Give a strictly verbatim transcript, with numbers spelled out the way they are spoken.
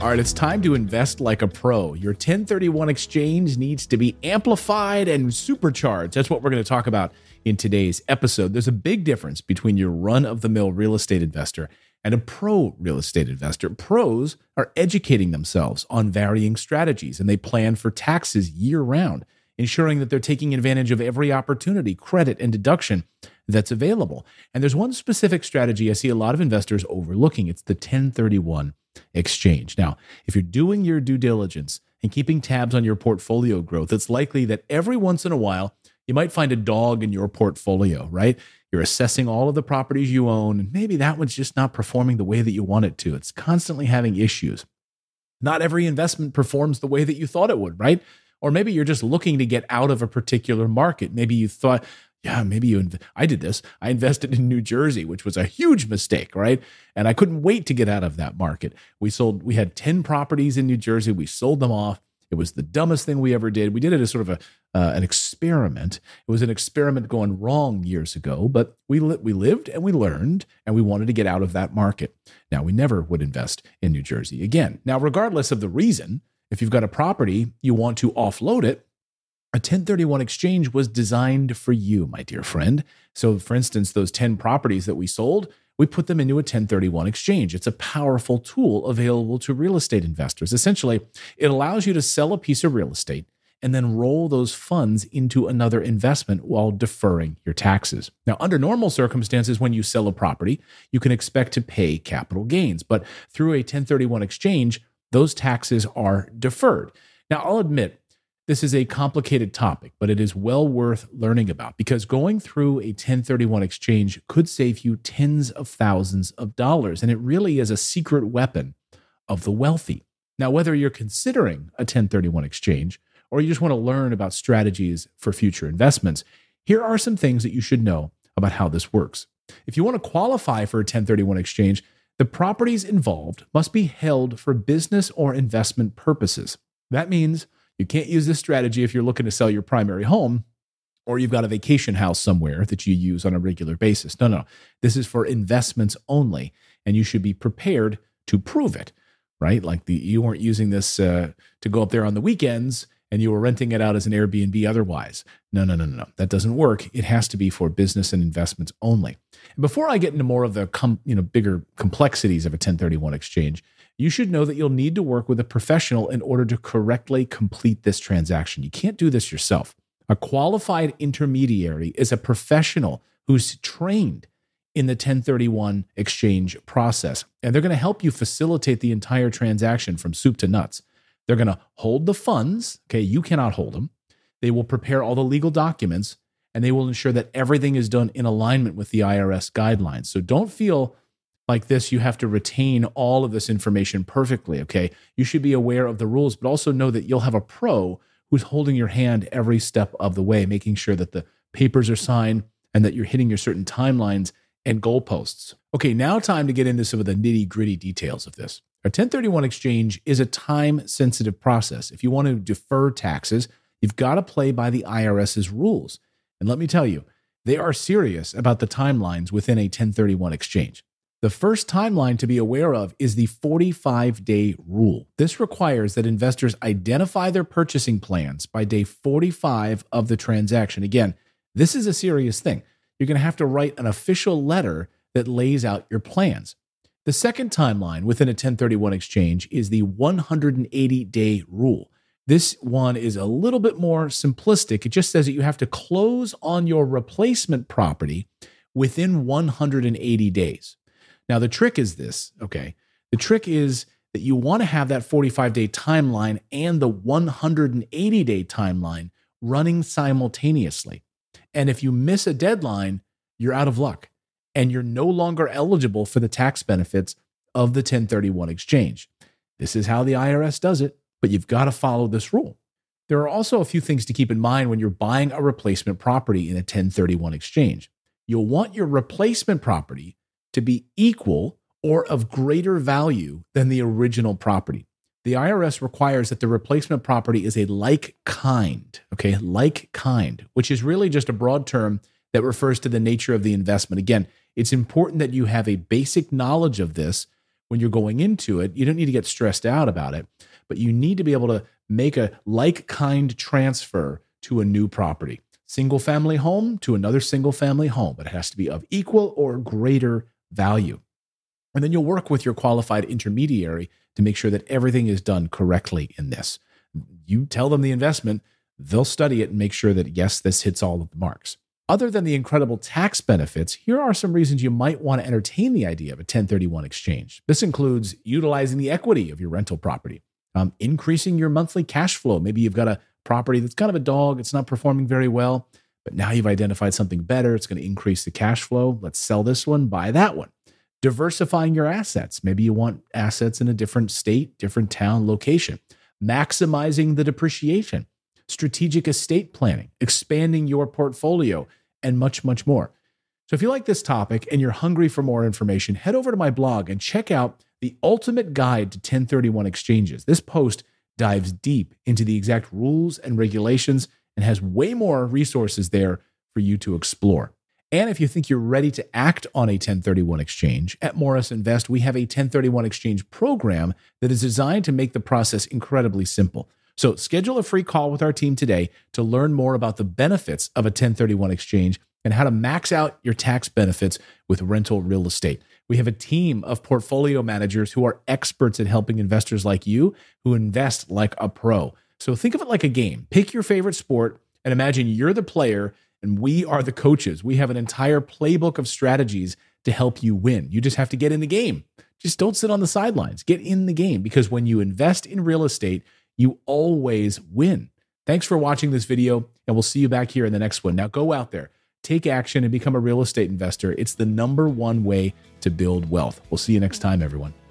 All right, it's time to invest like a pro. Your ten thirty-one exchange needs to be amplified and supercharged. That's what we're going to talk about in today's episode. There's a big difference between your run-of-the-mill real estate investor and a pro real estate investor. Pros are educating themselves on varying strategies, and they plan for taxes year-round, ensuring that they're taking advantage of every opportunity, credit, and deduction that's available. And there's one specific strategy I see a lot of investors overlooking. It's the ten thirty-one exchange. Now, if you're doing your due diligence and keeping tabs on your portfolio growth, it's likely that every once in a while, you might find a dog in your portfolio, right? You're assessing all of the properties you own, and maybe that one's just not performing the way that you want it to. It's constantly having issues. Not every investment performs the way that you thought it would, right? Or maybe you're just looking to get out of a particular market. Maybe you thought, yeah, maybe you, inv- I did this. I invested in New Jersey, which was a huge mistake, right? And I couldn't wait to get out of that market. We sold, we had ten properties in New Jersey. We sold them off. It was the dumbest thing we ever did. We did it as sort of a uh, an experiment. It was an experiment going wrong years ago, but we li- we lived and we learned, and we wanted to get out of that market. Now, we never would invest in New Jersey again. Now, regardless of the reason, if you've got a property, you want to offload it, a ten thirty-one exchange was designed for you, my dear friend. So, for instance, those ten properties that we sold, we put them into a ten thirty-one exchange. It's a powerful tool available to real estate investors. Essentially, it allows you to sell a piece of real estate and then roll those funds into another investment while deferring your taxes. Now, under normal circumstances, when you sell a property, you can expect to pay capital gains. But through a ten thirty-one exchange, those taxes are deferred. Now, I'll admit, this is a complicated topic, but it is well worth learning about, because going through a ten thirty-one exchange could save you tens of thousands of dollars, and it really is a secret weapon of the wealthy. Now, whether you're considering a ten thirty-one exchange or you just want to learn about strategies for future investments, here are some things that you should know about how this works. If you want to qualify for a ten thirty-one exchange, the properties involved must be held for business or investment purposes. That means you can't use this strategy if you're looking to sell your primary home or you've got a vacation house somewhere that you use on a regular basis. No, no, this is for investments only, and you should be prepared to prove it, right? Like the, you weren't using this uh, to go up there on the weekends and you were renting it out as an Airbnb otherwise. No, no, no, no, no. That doesn't work. It has to be for business and investments only. And before I get into more of the com- you know bigger complexities of a ten thirty-one exchange, you should know that you'll need to work with a professional in order to correctly complete this transaction. You can't do this yourself. A qualified intermediary is a professional who's trained in the ten thirty-one exchange process, and they're going to help you facilitate the entire transaction from soup to nuts. They're going to hold the funds. Okay, you cannot hold them. They will prepare all the legal documents, and they will ensure that everything is done in alignment with the I R S guidelines. So don't feel like this, you have to retain all of this information perfectly, okay? You should be aware of the rules, but also know that you'll have a pro who's holding your hand every step of the way, making sure that the papers are signed and that you're hitting your certain timelines and goalposts. Okay, now time to get into some of the nitty-gritty details of this. A ten thirty-one exchange is a time-sensitive process. If you want to defer taxes, you've got to play by the I R S's rules. And let me tell you, they are serious about the timelines within a ten thirty-one exchange. The first timeline to be aware of is the forty-five day rule. This requires that investors identify their purchasing plans by day forty-five of the transaction. Again, this is a serious thing. You're going to have to write an official letter that lays out your plans. The second timeline within a ten thirty-one exchange is the one hundred eighty day rule. This one is a little bit more simplistic. It just says that you have to close on your replacement property within one hundred eighty days. Now, the trick is this, okay? The trick is that you want to have that forty-five day timeline and the one hundred eighty day timeline running simultaneously. And if you miss a deadline, you're out of luck and you're no longer eligible for the tax benefits of the ten thirty-one exchange. This is how the I R S does it, but you've got to follow this rule. There are also a few things to keep in mind when you're buying a replacement property in a ten thirty-one exchange. You'll want your replacement property to be equal or of greater value than the original property. The I R S requires that the replacement property is a like kind, okay, like kind, which is really just a broad term that refers to the nature of the investment. Again, it's important that you have a basic knowledge of this when you're going into it. You don't need to get stressed out about it, but you need to be able to make a like-kind transfer to a new property. Single family home to another single family home, but it has to be of equal or greater value. And then you'll work with your qualified intermediary to make sure that everything is done correctly in this. You tell them the investment, they'll study it and make sure that, yes, this hits all of the marks. Other than the incredible tax benefits, here are some reasons you might want to entertain the idea of a ten thirty-one exchange. This includes utilizing the equity of your rental property, um, increasing your monthly cash flow. Maybe you've got a property that's kind of a dog, it's not performing very well, but now you've identified something better. It's going to increase the cash flow. Let's sell this one, buy that one. Diversifying your assets. Maybe you want assets in a different state, different town, location. Maximizing the depreciation. Strategic estate planning, expanding your portfolio, and much, much more. So if you like this topic and you're hungry for more information, head over to my blog and check out the ultimate guide to ten thirty-one exchanges. This post dives deep into the exact rules and regulations and has way more resources there for you to explore. And if you think you're ready to act on a ten thirty-one exchange, at Morris Invest, we have a ten thirty-one exchange program that is designed to make the process incredibly simple. So schedule a free call with our team today to learn more about the benefits of a ten thirty-one exchange and how to max out your tax benefits with rental real estate. We have a team of portfolio managers who are experts at helping investors like you who invest like a pro. So think of it like a game. Pick your favorite sport and imagine you're the player and we are the coaches. We have an entire playbook of strategies to help you win. You just have to get in the game. Just don't sit on the sidelines. Get in the game, because when you invest in real estate, you always win. Thanks for watching this video, and we'll see you back here in the next one. Now go out there, take action, and become a real estate investor. It's the number one way to build wealth. We'll see you next time, everyone.